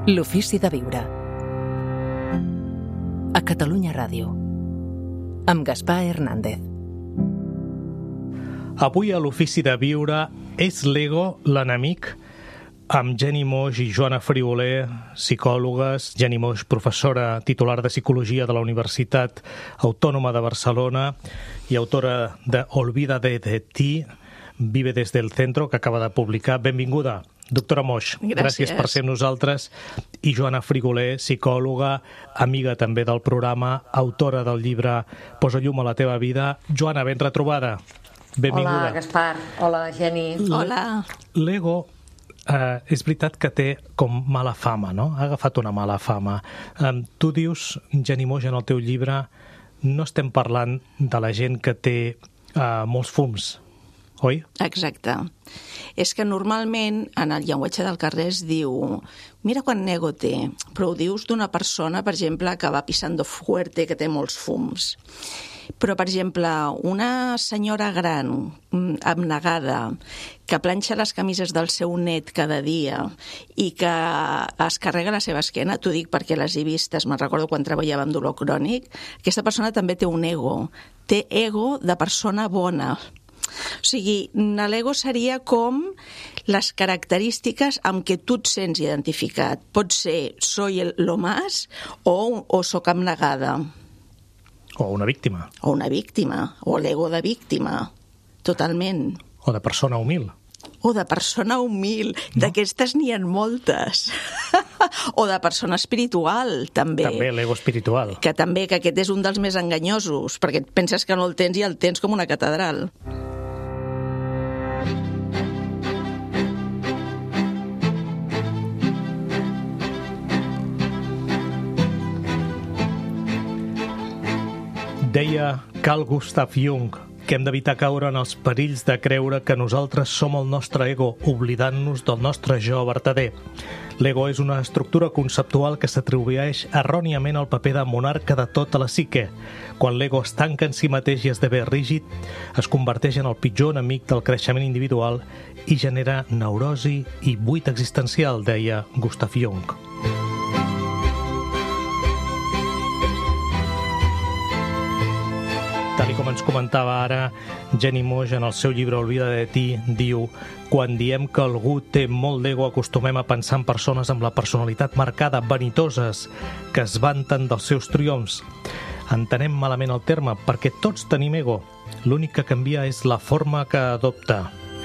L'ofici de viure. A Catalunya Ràdio. Amb Gaspar Hernández. Avui a l'ofici de viure és l'ego l'enemic, amb Jenny Moix i Joana Frigoler, psicòlogues. Jenny Moix, professora titular de Psicologia de la Universitat Autònoma de Barcelona i autora de Olvídate de ti, vive desde el centro, que acaba de publicar. Benvinguda, doctora Moix. Gràcies per ser amb nosaltres. I Joana Frigoler, psicòloga, amiga també del programa, autora del llibre Posa llum a la teva vida. Joana, ben retrobada. Benvinguda. Hola, Gaspar. Hola, Jenny. Hola. L'ego és veritat que té com mala fama, no? Ha agafat una mala fama. Tu dius, Jenny Moix, en el teu llibre, no estem parlant de la gent que té molts fums, oi? Exacte. És que normalment en el llenguatge del carrer es diu mira quant ego té, però ho dius d'una persona, per exemple, que va pisando fuerte, que té molts fums. Però, per exemple, una senyora gran, abnegada, que planxa les camises del seu net cada dia i que es carrega la seva esquena, t'ho dic perquè les he vistes, me'n recordo quan treballava amb dolor crònic, aquesta persona també té un ego. Té ego de persona bona. O sigui, l'ego seria com les característiques amb què tu et sents identificat. Pot ser soy lo más o soc abnegada. O una víctima. O una víctima, o l'ego de víctima, totalment. O de persona humil. O de persona humil, no? D'aquestes n'hi ha moltes. O de persona espiritual, també. També l'ego espiritual. Que també, que aquest és un dels més enganyosos, perquè et penses que no el tens i el tens com una catedral. Deia Carl Gustav Jung que hem d'evitar caure en els perills de creure que nosaltres som el nostre ego, oblidant-nos del nostre jo vertader. L'ego és una estructura conceptual que s'atribueix erròniament al paper de monarca de tota la psique. Quan l'ego es tanca en si mateix i esdevé rígid, es converteix en el pitjor enemic del creixement individual i genera neurosi i buit existencial, deia Gustav Jung. Tal com ens comentava ara Jenny Moix en el seu llibre Olvídate de ti, diu: quan diem que algú té molt d'ego acostumem a pensar en persones amb la personalitat marcada, vanitoses, que es vanten dels seus triomfs. Entenem malament el terme perquè tots tenim ego. L'únic que canvia és la forma que adopta.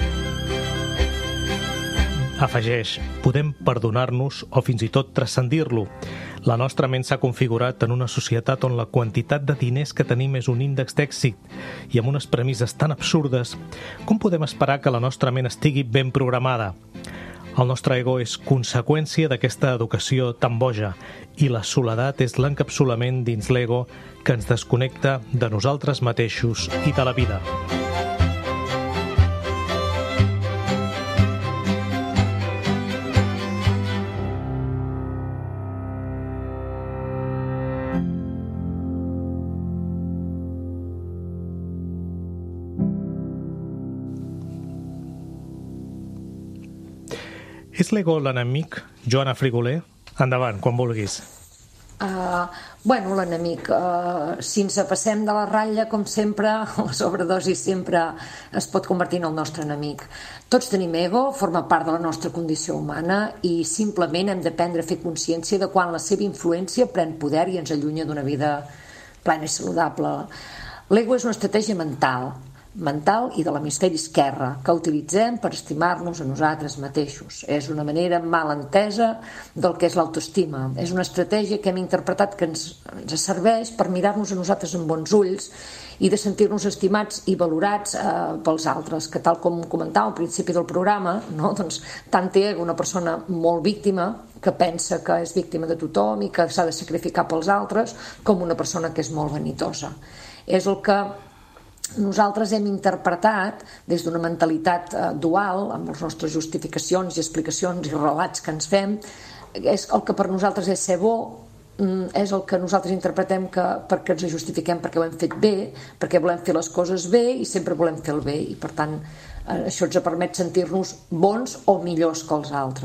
Afegeix, podem perdonar-nos o fins i tot transcendir-lo. La nostra ment s'ha configurat en una societat on la quantitat de diners que tenim és un índex d'èxit i amb unes premisses tan absurdes, com podem esperar que la nostra ment estigui ben programada? El nostre ego és conseqüència d'aquesta educació tan boja i la soledat és l'encapsulament dins l'ego que ens desconnecta de nosaltres mateixos i de la vida. És l'ego l'enemic? Joana Frigoler, endavant, quan vulguis. L'enemic, si ens passem de la ratlla, com sempre, la sobredosi sempre es pot convertir en el nostre enemic. Tots tenim ego, forma part de la nostra condició humana i simplement hem d'aprendre a fer consciència de quan la seva influència pren poder i ens allunya d'una vida plena i saludable. L'ego és una estratègia mental i de l'hemisferi esquerre que utilitzem per estimar-nos a nosaltres mateixos. És una manera mal entesa del que és l'autoestima. És una estratègia que hem interpretat que ens serveix per mirar-nos a nosaltres amb bons ulls i de sentir-nos estimats i valorats pels altres, que tal com comentava al principi del programa, no? Doncs, tant té una persona molt víctima que pensa que és víctima de tothom i que s'ha de sacrificar pels altres, com una persona que és molt vanitosa. És el que nosaltres hem interpretat des d'una mentalitat dual, amb les nostres justificacions i explicacions i relats que ens fem. És el que per nosaltres és ser bo, és el que nosaltres interpretem perquè ens justifiquem perquè ho hem fet bé, perquè volem fer les coses bé i sempre volem fer el bé, i per tant això ens permet sentir-nos bons o millors que els altres.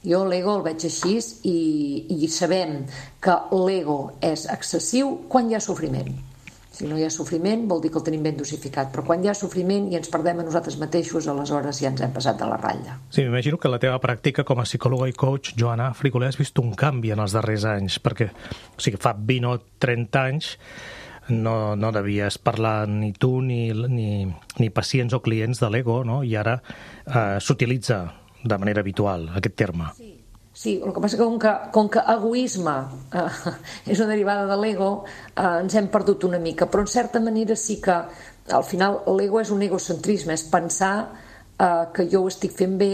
Jo l'ego el veig així i sabem que l'ego és excessiu quan hi ha sofriment. Si no hi ha sofriment vol dir que el tenim ben dosificat, però quan hi ha sofriment i ens perdem a nosaltres mateixos, aleshores ja ens hem passat de la ratlla. Sí, m'imagino que la teva pràctica com a psicòloga i coach, Joana Frigoler, has vist un canvi en els darrers anys, perquè fa 20 o 30 anys no devies parlar ni tu ni pacients o clients de l'ego, no? I ara s'utilitza de manera habitual aquest terme. Sí, el que passa que com que egoisme és una derivada de l'ego, ens hem perdut una mica, però en certa manera sí que al final l'ego és un egocentrisme, és pensar que jo ho estic fent bé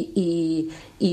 i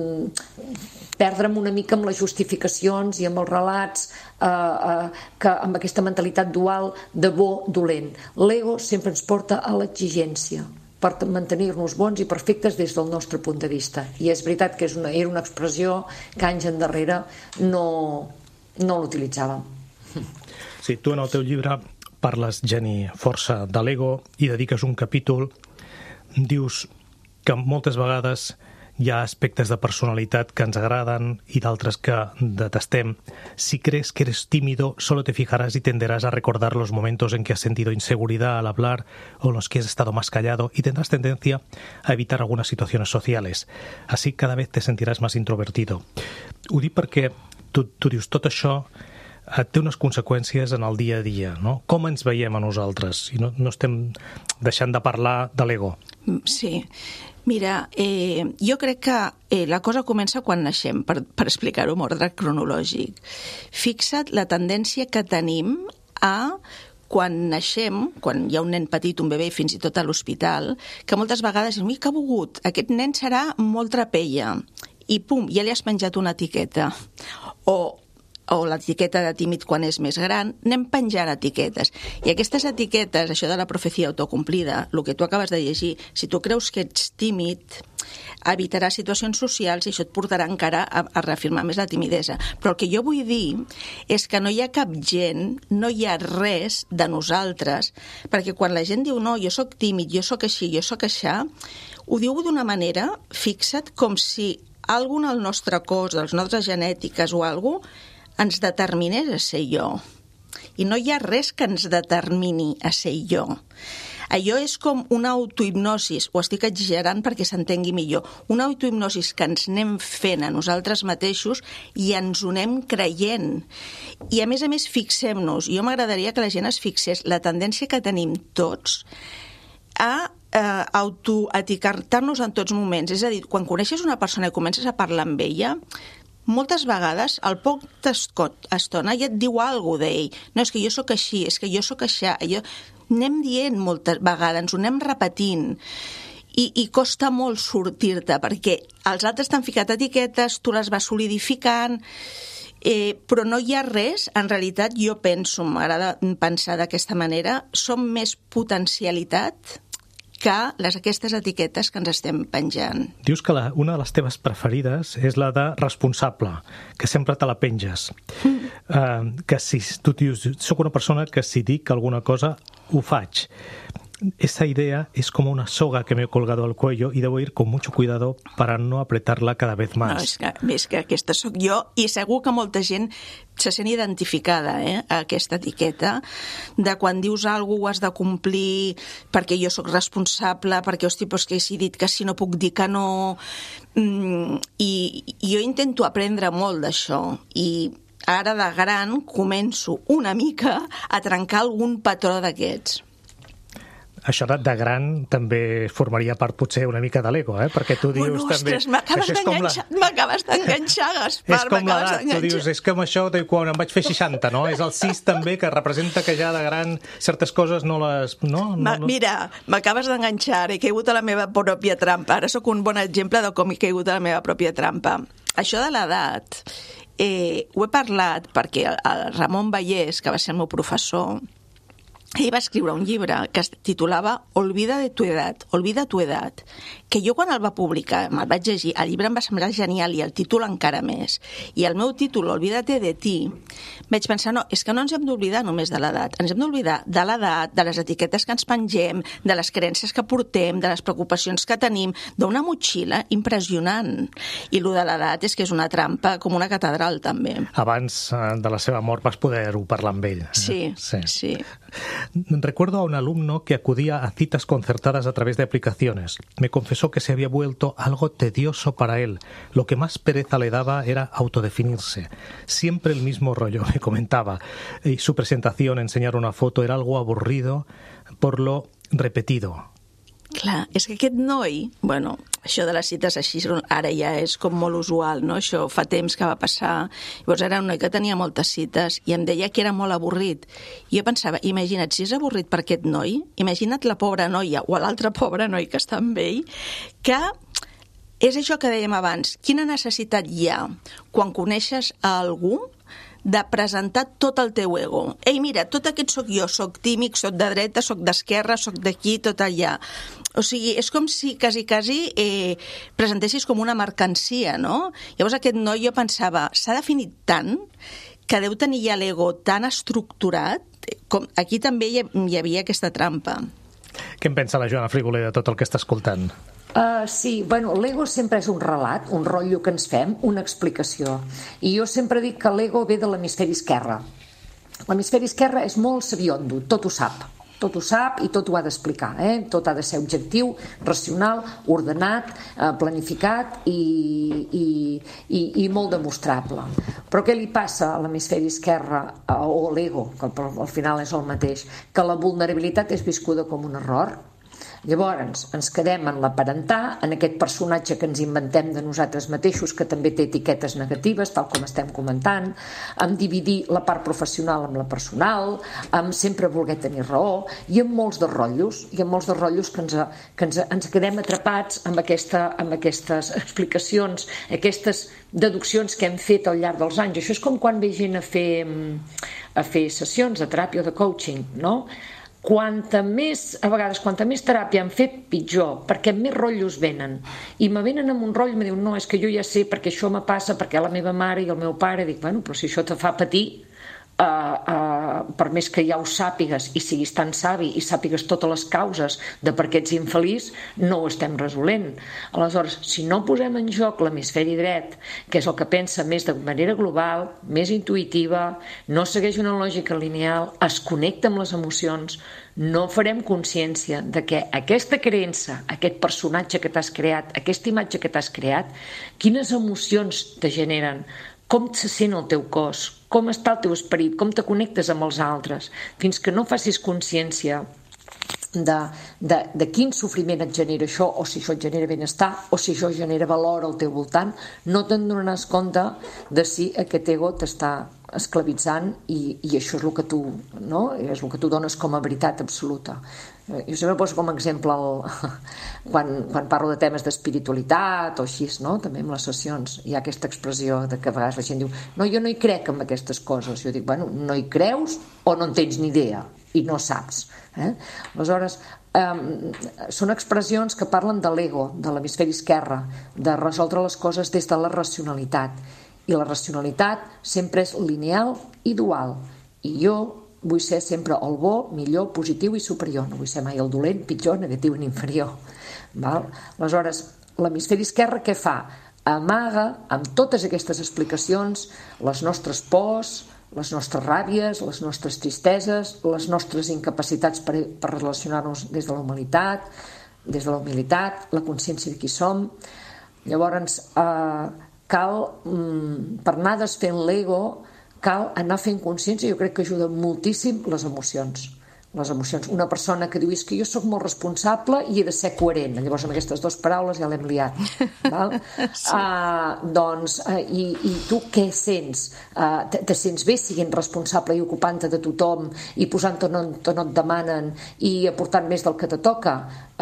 perdre'm una mica amb les justificacions i amb els relats, que amb aquesta mentalitat dual de bo, dolent. L'ego sempre ens porta a l'exigència per mantenir-nos bons i perfectes des del nostre punt de vista. I és veritat que era una expressió que anys endarrere no l'utilitzàvem. Sí, tu en el teu llibre parles, Jenny, força de l'ego i dediques un capítol, dius que moltes vegades hi ha aspectes de personalitat que ens agraden y d'altres que detestem. Si crees que eres tímido, solo te fijarás y tenderás a recordar los momentos en que has sentido inseguridad al hablar o en los que has estado más callado y tendrás tendencia a evitar algunas situaciones sociales. Así cada vez te sentiràs más introvertido. Ho dic perquè tu dius tot això té unes conseqüències en el dia a dia, no? Com ens veiem a nosaltres? I no estem deixant de parlar de l'ego. Sí. Mira, jo crec que la cosa comença quan naixem, per explicar-ho en ordre cronològic. Fixa't la tendència que tenim a quan naixem, quan hi ha un nen petit, un bebè, fins i tot a l'hospital, que moltes vegades diuen, que ha begut, aquest nen serà molt trapella, i pum, ja li has penjat una etiqueta. O l'etiqueta de tímid quan és més gran, anem penjant etiquetes. I aquestes etiquetes, això de la profecia autocomplida, el que tu acabes de llegir, si tu creus que ets tímid, evitaràs situacions socials i això et portarà encara a reafirmar més la timidesa. Però el que jo vull dir és que no hi ha cap gent, no hi ha res de nosaltres, perquè quan la gent diu no, jo sóc tímid, jo sóc així, jo sóc aixà, ho diu d'una manera, fixa't, com si alguna del nostre cos, de les nostres genètiques o alguna cosa, ens determinés a ser jo. I no hi ha res que ens determini a ser jo. Allò és com una autohipnosis, ho estic exagerant perquè s'entengui millor, una autohipnosis que ens anem fent a nosaltres mateixos i ens ho anem creient. I a més, fixem-nos, jo m'agradaria que la gent es fixés la tendència que tenim tots a autoetiquetar-nos en tots moments. És a dir, quan coneixes una persona i comences a parlar amb ella, moltes vegades, al poc estona, ja et diu alguna cosa d'ell. No, és que jo sóc així, és que jo sóc aixà. Anem dient moltes vegades, ens ho anem repetint. I costa molt sortir-te, perquè els altres t'han ficat etiquetes, tu les vas solidificant, però no hi ha res. En realitat, jo penso, m'agrada pensar d'aquesta manera, som més potencialitat que aquestes etiquetes que ens estem penjant. Dius que una de les teves preferides és la de responsable, que sempre te la penges. Que si tu dius, soc una persona que si dic alguna cosa, ho faig. Esa idea es como una soga que me he colgado al cuello y debo ir con mucho cuidado para no apretarla cada vez más. No, és que aquesta sóc jo i segur que molta gent se sent identificada a aquesta etiqueta de quan dius alguna cosa ho has de complir perquè jo sóc responsable, perquè, hosti, doncs que si dit que si no puc dir que no... I jo intento aprendre molt d'això i ara de gran començo una mica a trencar algun patró d'aquests. Això de gran també formaria part potser una mica de l'ego, perquè tu dius també... Ostres, m'acabes d'enganxar, Gaspar, és com l'edat, tu dius, és com això quan em vaig fer 60, no? És el 6 també, que representa que ja de gran certes coses no les... Mira, m'acabes d'enganxar, he caigut a la meva pròpia trampa. Ara sóc un bon exemple de com he caigut a la meva pròpia trampa. Això de l'edat, ho he parlat perquè el Ramon Vallès, que va ser el meu professor, ell va escriure un llibre que es titulava Olvida tu edat, que jo quan el va publicar, me'l vaig llegir, el llibre em va semblar genial i el títol encara més. I el meu títol, Olvídate de ti, vaig pensar, no, és que no ens hem d'oblidar només de l'edat, ens hem d'oblidar de l'edat, de les etiquetes que ens pengem, de les creences que portem, de les preocupacions que tenim, d'una motxilla impressionant. I el de l'edat és que és una trampa com una catedral, també. Abans de la seva mort vas poder-ho parlar amb ell. Sí. Recuerdo a un alumno que acudía a citas concertadas a través de aplicaciones. Me confesó que se había vuelto algo tedioso para él. Lo que más pereza le daba era autodefinirse. Siempre el mismo rollo, me comentaba. Y su presentación, enseñar una foto, era algo aburrido por lo repetido. Clar, és que aquest noi, bueno, això de les cites així ara ja és com molt usual, no? Això fa temps que va passar. Llavors era un noi que tenia moltes cites i em deia que era molt avorrit. I jo pensava, imagina't, si és avorrit per aquest noi, imagina't la pobra noia o l'altre pobre noi que està amb ell, que és això que dèiem abans, quina necessitat hi ha quan coneixes a algú de presentar tot el teu ego. Ei, mira, tot aquest sóc jo, sóc tímic, sóc de dreta, sóc d'esquerra, sóc d'aquí, tot allà. O sigui, és com si quasi presentessis com una mercancia, no? Llavors aquest noi, jo pensava, s'ha definit tant que deu tenir ja l'ego tan estructurat, com aquí també hi havia aquesta trampa. Què en pensa la Joana Frigoler de tot el que està escoltant? Sí, bueno, l'ego sempre és un relat, un rotllo que ens fem, una explicació. I jo sempre dic que l'ego ve de l'hemisferi esquerre. L'hemisferi esquerre és molt sabiondo, tot ho sap i tot ho ha d'explicar, tot ha de ser objectiu, racional, ordenat, planificat i molt demostrable. Però què li passa a l'hemisferi esquerre o a l'ego, que al final és el mateix? Que la vulnerabilitat és viscuda com un error. Llavors ens quedem en l'aparentar, en aquest personatge que ens inventem de nosaltres mateixos, que també té etiquetes negatives, tal com estem comentant, en dividir la part professional amb la personal, en sempre voler tenir raó, i en molts de rotllos, que ens quedem atrapats amb aquestes explicacions, aquestes deduccions que hem fet al llarg dels anys. Això és com quan ve gent a fer sessions de teràpia o de coaching, no? Quanta més teràpia han fet, pitjor, perquè més rotllos venen. I me venen amb un rotllo i me diuen, no, és que jo ja sé perquè això me passa, perquè la meva mare i el meu pare, dic, bueno, però si això te fa patir, per més que ja ho sàpigues i siguis tan savi i sàpigues totes les causes de per què ets infeliç, no ho estem resolent. Aleshores, si no posem en joc l'hemisferi dret, que és el que pensa més de manera global, més intuïtiva, no segueix una lògica lineal, es connecta amb les emocions, no farem consciència de que aquesta creença, aquest personatge que t'has creat, aquesta imatge que t'has creat, quines emocions te generen, com se sent el teu cos, com està el teu esperit, com te connectes amb els altres, fins que no facis consciència de quin sofriment et genera això, o si això et genera benestar, o si això genera valor al teu voltant, no te'n donaràs compte de si aquest ego t'està esclavitzant i això és el que tu, no? És el que tu dones com a veritat absoluta. Jo sempre poso com a exemple quan parlo de temes d'espiritualitat o així, no? També en les sessions hi ha aquesta expressió de que a vegades la gent diu, no, jo no hi crec en aquestes coses. Jo dic, bueno, no hi creus o no en tens ni idea i no saps. Aleshores, són expressions que parlen de l'ego, de l'hemisferi esquerre, de resoldre les coses des de la racionalitat. I la racionalitat sempre és lineal i dual. I jo vull ser sempre el bo, millor, positiu i superior. No vull ser mai el dolent, pitjor, negatiu i inferior. Aleshores, l'hemisferi esquerre què fa? Amaga amb totes aquestes explicacions les nostres pors, les nostres ràbies, les nostres tristeses, les nostres incapacitats per relacionar-nos des de la humilitat, la consciència de qui som. Llavors, cal, per anar desfent l'ego, cal anar fent consciència. Jo crec que ajuda moltíssim les emocions. Una persona que diu, és que jo sóc molt responsable i he de ser coherent. Llavors amb aquestes dues paraules ja l'hem liat. Sí. I tu què sents? Te sents bé siguent responsable i ocupant-te de tothom i posant-te on et demanen i aportant més del que te toca?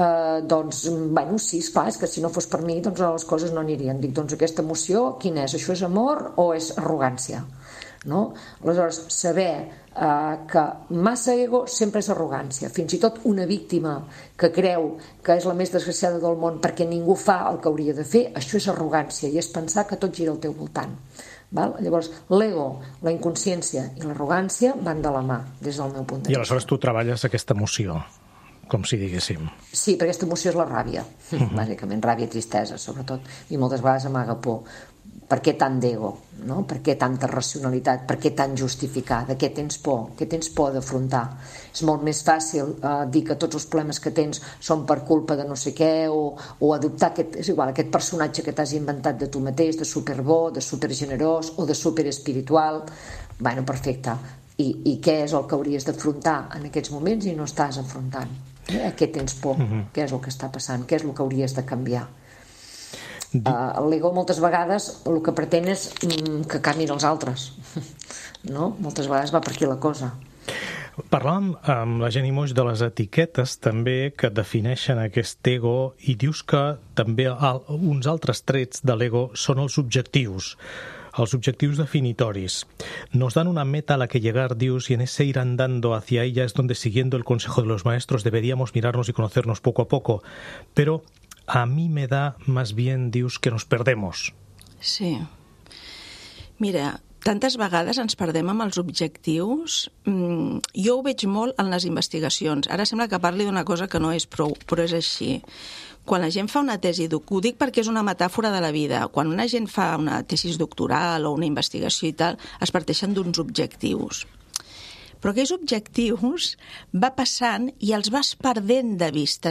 Sí, esclar, és que si no fos per mi les coses no anirien. Dic, aquesta emoció quina és? Això és amor o és arrogància? no? Aleshores, saber que massa ego sempre és arrogància. Fins i tot una víctima que creu que és la més desgraciada del món perquè ningú fa el que hauria de fer, això és arrogància i és pensar que tot gira al teu voltant. Val? Llavors, l'ego, la inconsciència i l'arrogància van de la mà, des del meu punt de vista. I aleshores tu treballes aquesta emoció, com si diguéssim. Sí, perquè aquesta emoció és la ràbia, bàsicament, ràbia i tristesa, sobretot, i moltes vegades amaga por. Per què tant d'ego? No? Per què tanta racionalitat? Per què tan justificar? De què tens por? Què tens por d'afrontar? És molt més fàcil dir que tots els problemes que tens són per culpa de no sé què o adoptar aquest personatge que t'has inventat de tu mateix, de superbo, de supergenerós o de superespiritual. Bueno, perfecte. I què és el que hauries d'afrontar en aquests moments i no estàs afrontant? A què tens por? Què és el que està passant? Què és el que hauries de canviar? L'ego moltes vegades el que pretén és que canviïn els altres, no? Moltes vegades va per aquí la cosa. Parlàvem amb la Jenny Moix de les etiquetes també que defineixen aquest ego i dius que també uns altres trets de l'ego són els objectius definitoris. Nos dan una meta a la que llegar, dius, y en ese ir andando hacia ella es donde, siguiendo el consejo de los maestros, deberíamos mirarnos y conocernos poco a poco. Pero a mí me da más bien, dius, que nos perdemos. Sí. Mira, tantes vegades ens perdem amb els objectius. Jo ho veig molt en les investigacions. Ara sembla que parli d'una cosa que no és prou, però és així. Quan la gent fa una tesi, ho dic perquè és una metàfora de la vida, quan una gent fa una tesi doctoral o una investigació i tal, es parteixen d'uns objectius. Però aquells objectius va passant i els vas perdent de vista,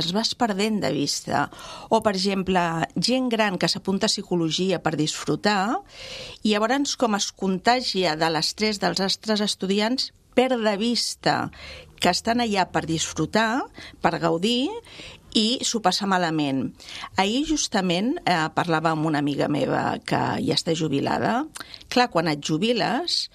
O, per exemple, gent gran que s'apunta a psicologia per disfrutar i llavors com es contagia de l'estrès dels altres estudiants, perd de vista que estan allà per disfrutar, per gaudir, i s'ho passa malament. Ahir justament parlava amb una amiga meva que ja està jubilada. Clar, quan et jubiles,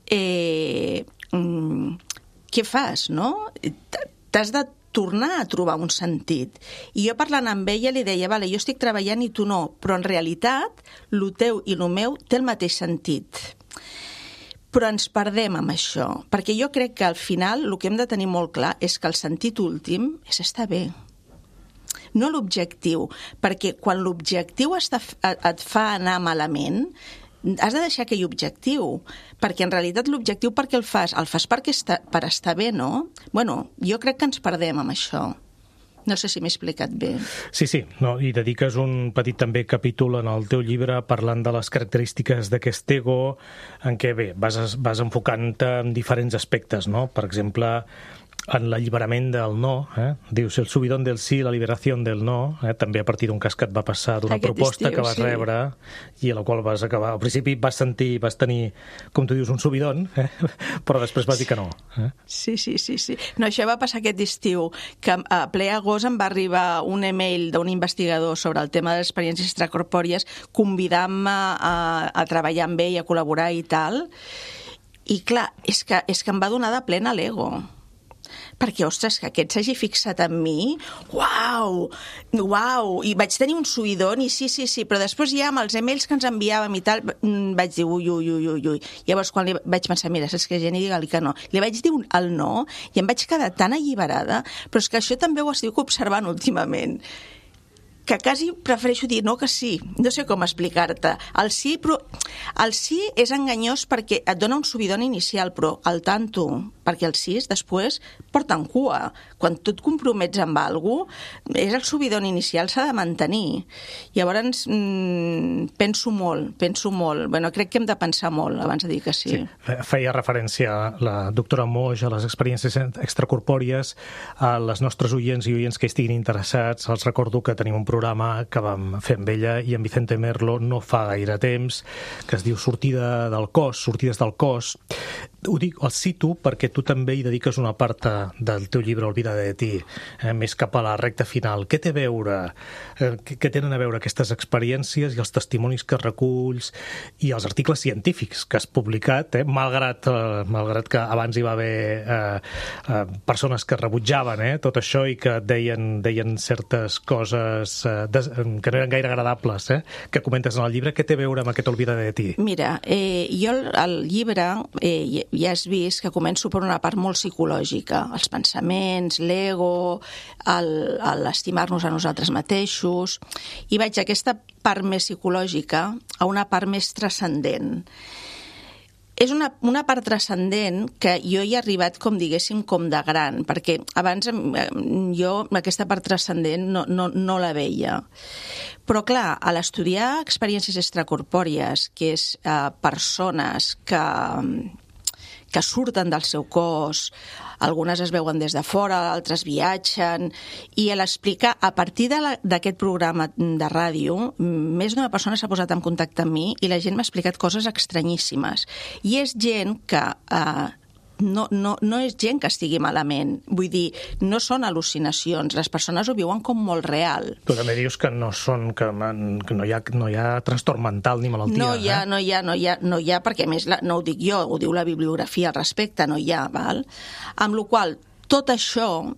què fas, no? T'has de tornar a trobar un sentit. I jo parlant amb ella li deia, vale, jo estic treballant i tu no, però en realitat lo teu i lo meu té el mateix sentit. Però ens perdem amb això, perquè jo crec que al final el que hem de tenir molt clar és que el sentit últim és estar bé. No l'objectiu, perquè quan l'objectiu et fa anar malament, has de deixar aquell objectiu, perquè en realitat l'objectiu per què el fas? El fas per estar bé, no? Bueno, jo crec que ens perdem amb això. No sé si m'he explicat bé. Sí, no, i dediques un petit també capítol en el teu llibre parlant de les característiques d'aquest ego, en què bé, vas enfocant-te en diferents aspectes, no? Per exemple, en l'alliberament del no, dius el subidón del sí, la liberació del no, també a partir d'un cas que et va passar d'una proposta que vas rebre i a la qual vas acabar, al principi vas tenir, com tu dius, un subidón, però després vas dir que no. Sí. No, això va passar aquest estiu, que a ple agost em va arribar un email d'un investigador sobre el tema de les experiències extracorpòries convidant-me a treballar amb ell, a col·laborar i tal, i clar, és que em va donar de plena l'ego. Perquè, ostres, que aquest s'hagi fixat en mi, uau, i vaig tenir un subidón, i sí, però després ja amb els emails que ens enviàvem i tal, vaig dir ui. Llavors, quan li vaig pensar, mira, saps que Jenny, digue-li que no. Li vaig dir el no i em vaig quedar tan alliberada, però és que això també ho estic observant últimament, que quasi prefereixo dir no que sí. No sé com explicar-te. El sí és enganyós perquè et dona un subidon inicial, però al tanto, perquè el sí després porta en cua. Quan tu et compromets amb alguna cosa, és el subidon inicial, s'ha de mantenir. Llavors, penso molt. Bueno, crec que hem de pensar molt abans de dir que sí. Feia referència la doctora Moix a les experiències extracorpòries, a les nostres oients i oients que estiguin interessats. Els recordo que tenim un programa que vam fer amb ella i amb Vicente Merlo no fa gaire temps, que es diu Sortides del cos. el cito perquè tu també hi dediques una part del teu llibre Olvídate de ti, més cap a la recta final. Què té a veure, què tenen a veure aquestes experiències i els testimonis que reculls i els articles científics que has publicat, malgrat que abans hi va haver persones que rebutjaven tot això i que deien certes coses que no eren gaire agradables, que comentes en el llibre. Què té a veure amb aquest Olvídate de ti? Mira, jo al llibre ja has vist que començo per una part molt psicològica, els pensaments, l'ego, l'estimar-nos a nosaltres mateixos, i vaig d'aquesta part més psicològica a una part més transcendent. És una part transcendent que jo hi he arribat, com diguéssim, com de gran, perquè abans jo aquesta part transcendent no la veia. Però clar, a l'estudiar experiències extracorpòries, que és persones que surten del seu cos, algunes es veuen des de fora, altres viatgen, i a l'explicar, a partir d'aquest programa de ràdio, més d'una persona s'ha posat en contacte amb mi i la gent m'ha explicat coses estranyíssimes. I és gent que no és gent que estigui malament, vull dir, no són al·lucinacions, les persones ho viuen com molt real. Tu també dius que no hi ha trastorn mental ni malaltia. No hi ha, perquè a més no ho dic jo, ho diu la bibliografia al respecte, no hi ha, val? Amb la qual tot això,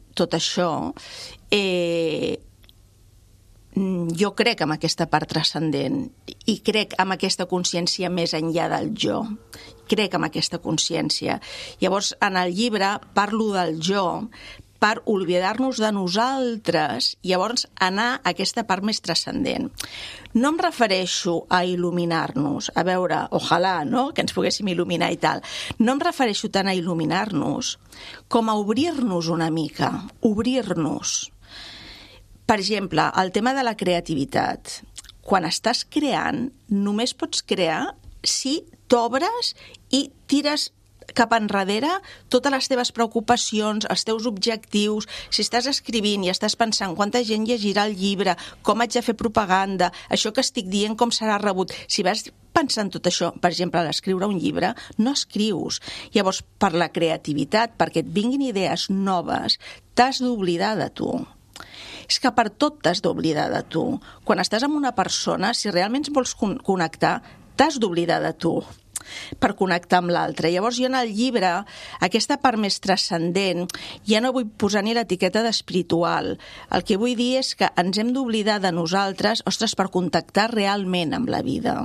jo crec en aquesta part transcendent i crec en aquesta consciència més enllà del jo. Crec en aquesta consciència. Llavors, en el llibre parlo del jo per oblidar-nos de nosaltres i llavors anar a aquesta part més transcendent. No em refereixo a il·luminar-nos, a veure, ojalà, no?, que ens poguéssim il·luminar i tal. No em refereixo tant a il·luminar-nos com a obrir-nos una mica, obrir-nos. Per exemple, el tema de la creativitat. Quan estàs creant, només pots crear si t'obres i tires cap enrere totes les teves preocupacions, els teus objectius. Si estàs escrivint i estàs pensant quanta gent llegirà el llibre, com haig de fer propaganda, això que estic dient com serà rebut. Si vas pensant tot això, per exemple, a escriure un llibre, no escrius. Llavors, per la creativitat, perquè et vinguin idees noves, t'has d'oblidar de tu. És que per tot t'has d'oblidar de tu. Quan estàs amb una persona, si realment vols connectar, t'has d'oblidar de tu per connectar amb l'altre. Llavors jo en el llibre, aquesta part més transcendent, ja no vull posar ni l'etiqueta d'espiritual. El que vull dir és que ens hem d'oblidar de nosaltres, per contactar realment amb la vida.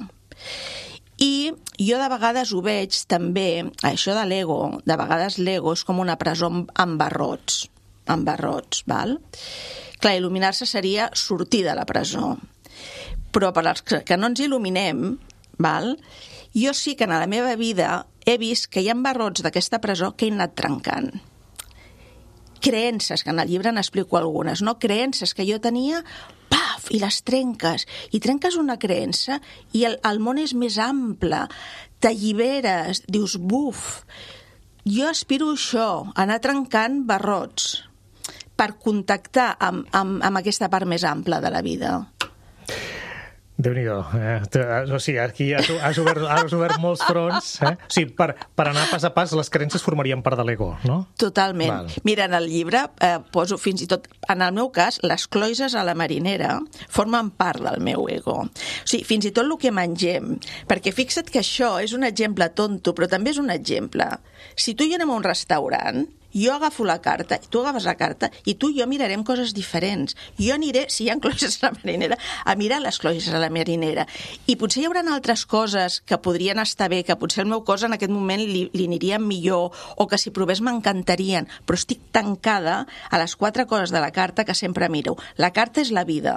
I jo de vegades ho veig també, això de l'ego, de vegades l'ego és com una presó amb barrots, val? Clar, il·luminar-se seria sortir de la presó. Però per als que no ens il·luminem, val? Jo sí que en la meva vida he vist que hi ha barrots d'aquesta presó que he anat trencant. Creences, que en el llibre n'explico algunes, no? Creences que jo tenia, paf, i les trenques. I trenques una creença i el món és més ample. T'alliberes, dius, buf. Jo aspiro a això, a anar trencant barrots per contactar amb aquesta part més ampla de la vida. Déu-n'hi-do. O sigui, aquí has obert molts fronts. O sigui, per anar pas a pas, les creences formarien part de l'ego, no? Totalment. Val. Mira, en el llibre poso fins i tot, en el meu cas, les cloïsses a la marinera formen part del meu ego. O sigui, fins i tot el que mengem. Perquè fixa't que això és un exemple tonto, però també és un exemple. Si tu i jo anem a un restaurant, jo agafo la carta, tu agafes la carta i tu i jo mirarem coses diferents. Jo aniré, si hi ha cloïsses a la marinera, a mirar les cloïsses a la marinera. I potser hi haurà altres coses que podrien estar bé, que potser el meu cos en aquest moment li anirien millor o que si provés m'encantarien, però estic tancada a les 4 coses de la carta que sempre miro. La carta és la vida.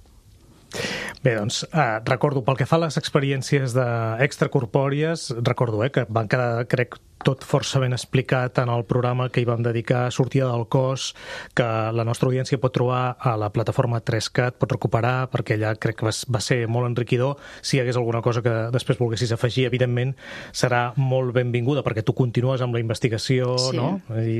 Bé, doncs, recordo, pel que fa a les experiències extracorpòries, recordo que van quedar, crec, tot força ben explicat en el programa que hi vam dedicar a Sortida del cos, que la nostra audiència pot trobar a la plataforma 3CAT, pot recuperar, perquè allà crec que va ser molt enriquidor. Si hi hagués alguna cosa que després volguessis afegir, evidentment serà molt benvinguda, perquè tu continues amb la investigació, sí, no?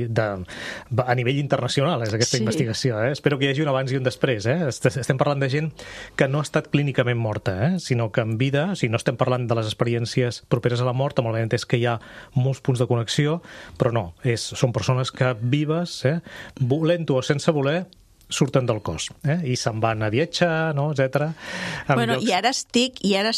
A nivell internacional és aquesta investigació. Espero que hi hagi un abans i un després. Estem parlant de gent que no ha estat clínicament morta, sinó que en vida, si no estem parlant de les experiències properes a la mort, amb el entès que hi ha molts punts punts de connexió, però no, són persones que vives, volent-ho o sense voler, surten del cos, i se'n van a viatjar, no, etc. Bueno, i ara estic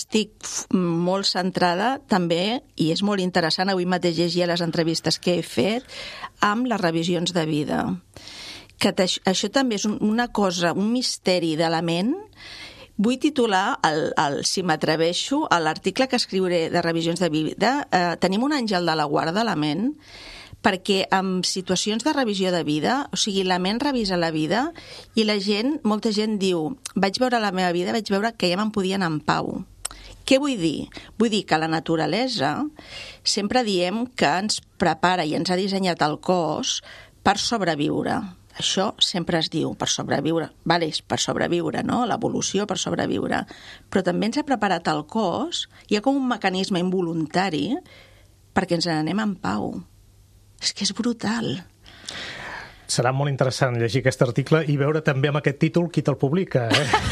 molt centrada també, i és molt interessant, avui mateix llegia les entrevistes que he fet, amb les revisions de vida. Que això també és una cosa, un misteri de la ment. Vull titular, si m'atreveixo, l'article que escriuré de revisions de vida, tenim un àngel de la guarda a la ment, perquè en situacions de revisió de vida, o sigui, la ment revisa la vida i molta gent diu, vaig veure la meva vida, vaig veure que ja me'n podia anar en pau. Què vull dir? Vull dir que la naturalesa sempre diem que ens prepara i ens ha dissenyat el cos per sobreviure. Això sempre es diu, per sobreviure. Vale, és per sobreviure, no? L'evolució per sobreviure. Però també ens ha preparat el cos, hi ha com un mecanisme involuntari perquè ens n'anem en pau. És que és brutal. Serà molt interessant llegir aquest article i veure també amb aquest títol qui te'l publica,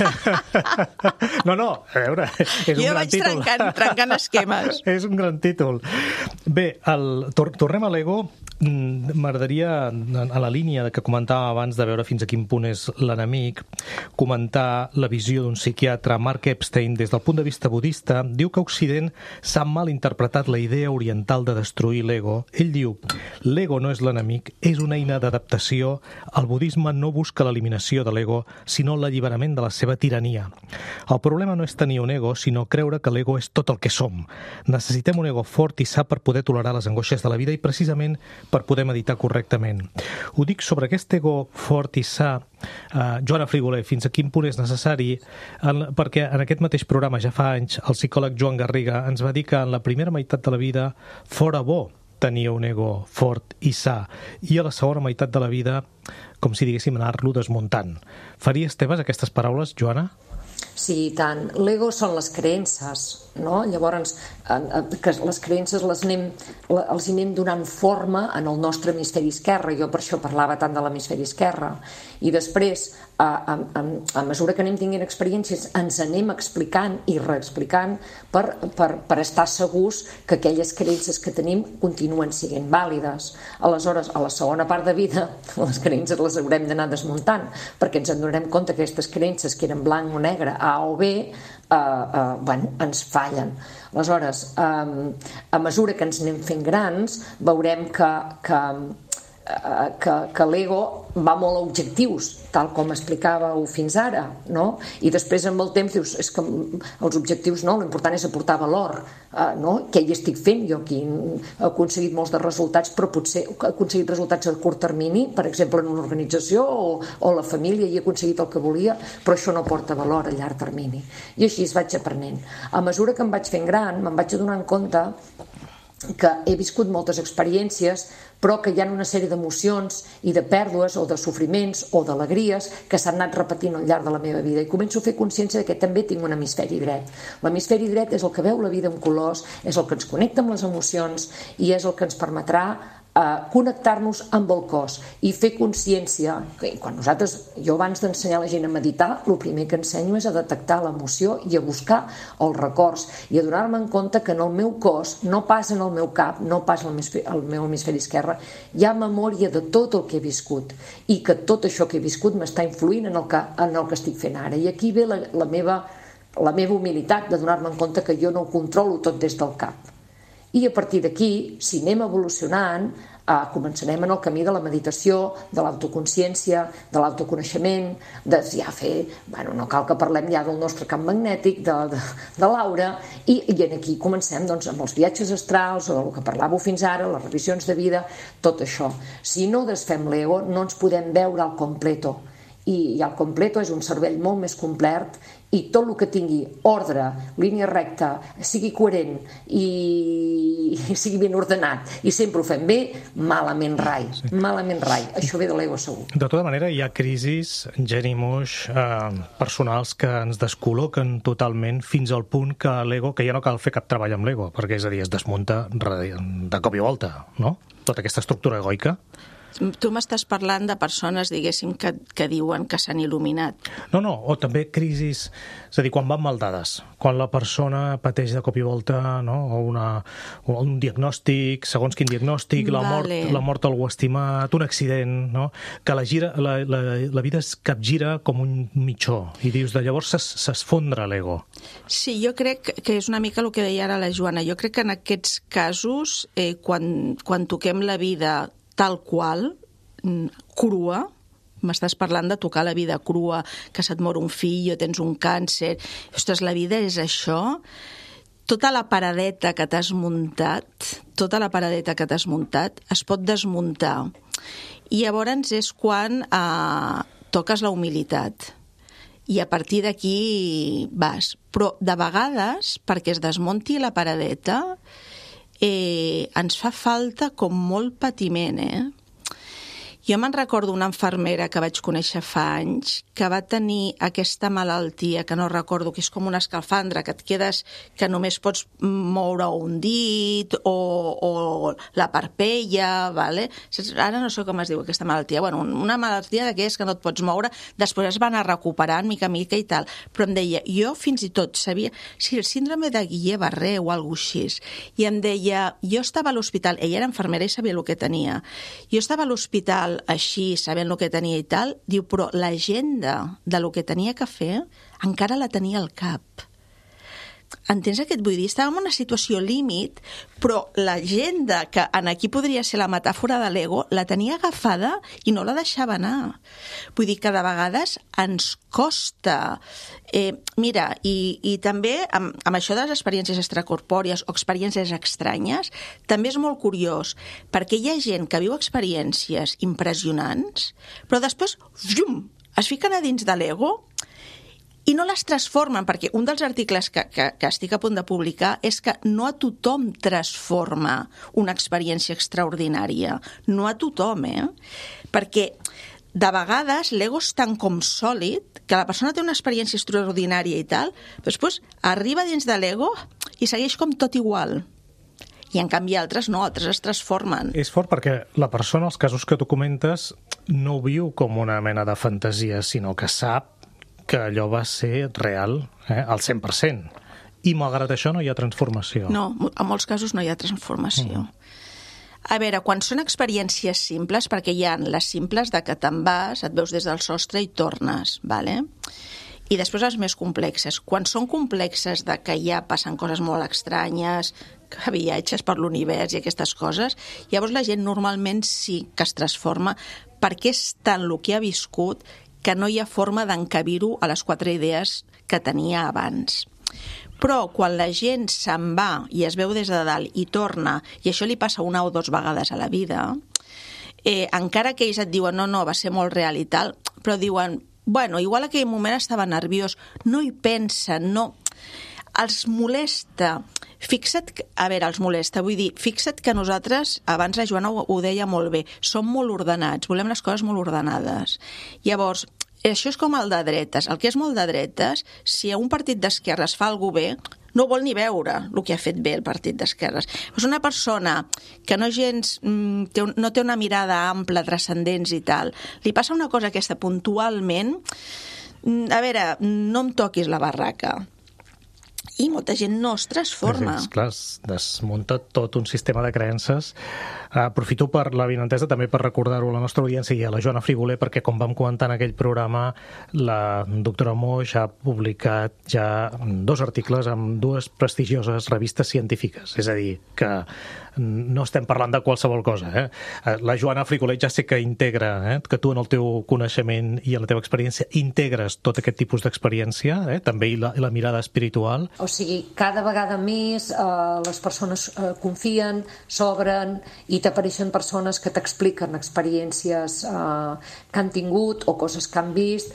No, a veure, és un gran títol. Jo vaig trencant esquemes. És un gran títol. Bé, tornem a l'ego. M'agradaria, a la línia que comentàvem abans de veure fins a quin punt és l'enemic, comentar la visió d'un psiquiatre, Mark Epstein, des del punt de vista budista. Diu que Occident s'ha mal interpretat la idea oriental de destruir l'ego. Ell diu, l'ego no és l'enemic, és una eina d'adaptació. El budisme no busca l'eliminació de l'ego, sinó l'alliberament de la seva tirania. El problema no és tenir un ego, sinó creure que l'ego és tot el que som. Necessitem un ego fort i sa per poder tolerar les angoixes de la vida i precisament per poder meditar correctament. Ho dic sobre aquest ego fort i sa, Joana Frigoler, fins a quin punt és necessari, perquè en aquest mateix programa ja fa anys el psicòleg Joan Garriga ens va dir que en la primera meitat de la vida fora bo tenir un ego fort i sa, i a la segona meitat de la vida, com si diguéssim, anar-lo desmuntant. Faries teves aquestes paraules, Joana? Sí, i tant. L'ego són les creences, no? Llavors, que les creences els anem donant forma en el nostre hemisferi esquerre. Jo per això parlava tant de l'hemisferi esquerre. I després, a mesura que anem tinguent experiències, ens anem explicant i reexplicant per estar segurs que aquelles creences que tenim continuen sent vàlides. Aleshores, a la segona part de vida, les creences les haurem d'anar desmuntant, perquè ens en donarem compte que aquestes creences que eren blanc o negre, A o B, ens fallen. Aleshores, a mesura que ens anem fent grans, veurem que l'ego va molt a objectius, tal com explicàveu fins ara, no? I després amb el temps dius, és que els objectius no, l'important és aportar valor, no? Què hi estic fent? Jo aquí he aconseguit molts de resultats, però potser he aconseguit resultats a curt termini, per exemple en una organització o la família, i he aconseguit el que volia, però això no aporta valor a llarg termini. I així es vaig aprenent. A mesura que em vaig fent gran, me'n vaig adonant compte que he viscut moltes experiències, però que hi ha una sèrie d'emocions i de pèrdues o de sofriments o d'alegries que s'han anat repetint al llarg de la meva vida, i començo a fer consciència que també tinc un hemisferi dret. L'hemisferi dret és el que veu la vida amb colors, és el que ens connecta amb les emocions i és el que ens permetrà connectar-nos amb el cos i fer consciència. Jo abans d'ensenyar a la gent a meditar, el primer que ensenyo és a detectar l'emoció i a buscar els records i a donar-me en compte que en el meu cos, no pas en el meu cap, no pas al meu hemisferi esquerre, hi ha memòria de tot el que he viscut i que tot això que he viscut m'està influint en el que estic fent ara. I aquí ve la meva humilitat de donar-me en compte que jo no ho controlo tot des del cap. I a partir d'aquí, si anem evolucionant, començarem en el camí de la meditació, de l'autoconsciència, de l'autoconeixement, no cal que parlem ja del nostre camp magnètic, de l'aura, i aquí comencem amb els viatges astrals, o del que parlàveu fins ara, les revisions de vida, tot això. Si no desfem l'ego, no ens podem veure al completo. I el completo és un cervell molt més complet, i tot el que tingui ordre, línia recta, sigui coherent i sigui ben ordenat i sempre ho fem bé, malament rai. Això ve de l'ego segur. De tota manera, hi ha crisis, Jenny Moix, personals que ens descol·loquen totalment fins al punt que l'ego, que ja no cal fer cap treball amb l'ego, perquè és a dir, es desmunta de cop i volta, no? Tota aquesta estructura egoica. Tu m'estàs parlant de persones, diguéssim, que diuen que s'han il·luminat. No, o també crisis, és a dir, quan van mal dades, quan la persona pateix de cop i volta, no? o un diagnòstic, segons quin diagnòstic, la mort d'algú estimat, un accident, no? Que la vida es capgira com un mitjó, i dius, de llavors s'esfondra l'ego. Sí, jo crec que és una mica el que deia ara la Joana. Jo crec que en aquests casos, quan toquem la vida tal qual, crua, m'estàs parlant de tocar la vida crua, que se't mor un fill o tens un càncer, ostres, la vida és això, tota la paradeta que t'has muntat es pot desmuntar. I llavors és quan toques la humilitat. I a partir d'aquí vas. Però de vegades, perquè es desmunti la paradeta, ens fa falta com molt patiment, Jo me'n recordo una infermera que vaig conèixer fa anys que va tenir aquesta malaltia, que no recordo, que és com una escalfandra, que et quedes que només pots moure un dit o la parpella, ¿vale? Ara no sé com es diu aquesta malaltia. Bueno, una malaltia d'aquelles que no et pots moure, després es van a recuperar mica a mica i tal. Però em deia, jo fins i tot sabia si el síndrome de Guillain-Barré o alguna cosa així, i em deia, jo estava a l'hospital, ella era infermera i sabia el que tenia, jo estava a l'hospital així, sabent el que tenia i tal, diu, però l'agenda de lo que tenia que fer encara la tenia al cap. Entens què et vull dir? Estàvem en una situació límit, però l'agenda, que aquí podria ser la metàfora de l'ego, la tenia agafada i no la deixava anar. Vull dir que de vegades ens costa. Mira, i també amb això de les experiències extracorpòries o experiències estranyes, també és molt curiós, perquè hi ha gent que viu experiències impressionants, però després, es fiquen a dins de l'ego i no les transformen, perquè un dels articles que estic a punt de publicar és que no a tothom transforma una experiència extraordinària. No a tothom, Perquè de vegades l'ego és tan com sòlid que la persona té una experiència extraordinària i tal, però després arriba dins de l'ego i segueix com tot igual. I en canvi altres no, altres es transformen. És fort perquè la persona, els casos que tu comentes, no ho viu com una mena de fantasia, sinó que sap que allò va ser real, al 100%. I malgrat això no hi ha transformació. No, en molts casos no hi ha transformació. A veure, quan són experiències simples, perquè hi ha les simples de que te'n vas, et veus des del sostre i tornes, ¿vale? I després les més complexes. Quan són complexes de que ja passen coses molt estranyes, que viatges per l'univers i aquestes coses, llavors la gent normalment sí que es transforma perquè és tant el que ha viscut que no hi ha forma d'encabir-ho a les 4 idees que tenia abans. Però quan la gent se'n va i es veu des de dalt i torna, i això li passa 1 o 2 vegades a la vida, encara que ells et diuen no, va ser molt real i tal, però diuen, bueno, igual aquell moment estava nerviós, no hi pensen, no. Els molesta. Els molesta, vull dir, fixa't que nosaltres, abans la Joana ho deia molt bé, som molt ordenats, volem les coses molt ordenades. Llavors, això és com el de dretes. El que és molt de dretes, si a un partit d'esquerres fa alguna bé, no vol ni veure el que ha fet bé el partit d'esquerres. És una persona que no té una mirada ampla, transcendents i tal. Li passa una cosa aquesta puntualment, a veure, no em toquis la barraca. I molta gent no es transforma. És clar, es desmunta tot un sistema de creences. Aprofito per la vinentesa també per recordar-ho a la nostra audiència i a la Joana Frigoler, perquè com vam comentar en aquell programa, la doctora Moix ha publicat ja 2 articles amb 2 prestigioses revistes científiques. És a dir, que no estem parlant de qualsevol cosa. La Joana Frigoler ja sé que integra, que tu en el teu coneixement i en la teva experiència integres tot aquest tipus d'experiència, també i la mirada espiritual. O sigui, cada vegada més les persones confien, s'obren i t'apareixen persones que t'expliquen experiències que han tingut o coses que han vist,